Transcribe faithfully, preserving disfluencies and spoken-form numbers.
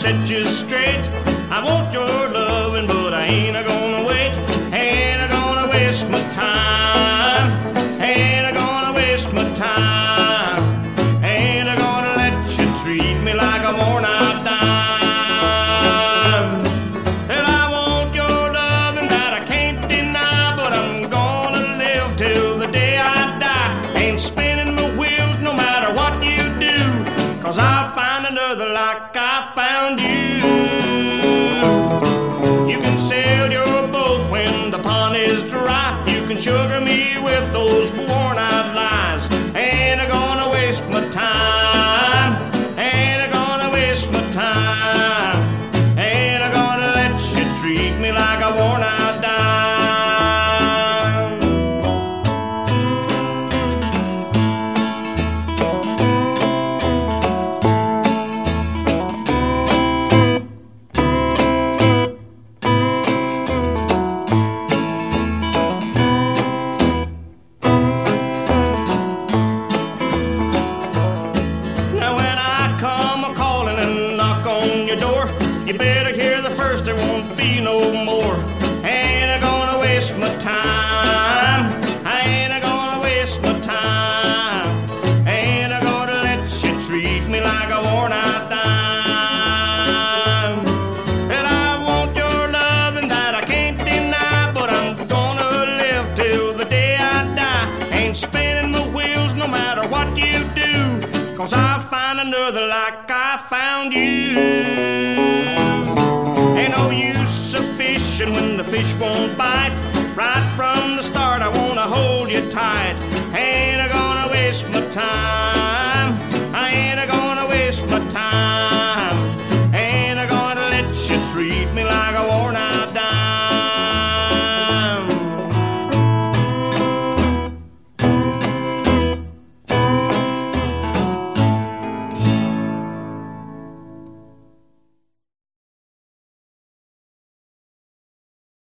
set you straight. I want your loving, but I ain't a gonna wait. Ain't a gonna waste my time. Ain't a gonna waste my time. Ain't a gonna let you treat me like a worn out dime. And I want your loving that I can't deny, but I'm gonna live till the day I die. Ain't spinning my wheels no matter what you do, 'cause I'll find another like I found you. You can sail your boat when the pond is dry. You can sugar me with those worn out lies. Ain't I gonna waste my time. Ain't I gonna waste my time. Ain't I gonna let you treat me like a worn out dime. You better hear the first, there won't be no more. Ain't I gonna waste my time. I ain't I gonna waste my time. Ain't I gonna let you treat me like a worn out dime. And I want your loving that I can't deny, but I'm gonna live till the day I die. Ain't spinning my wheels no matter what you do, 'cause I'll find another like I found you. Ain't no use of fishing when the fish won't bite. Right from the start I wanna hold you tight. Ain't I gonna waste my time.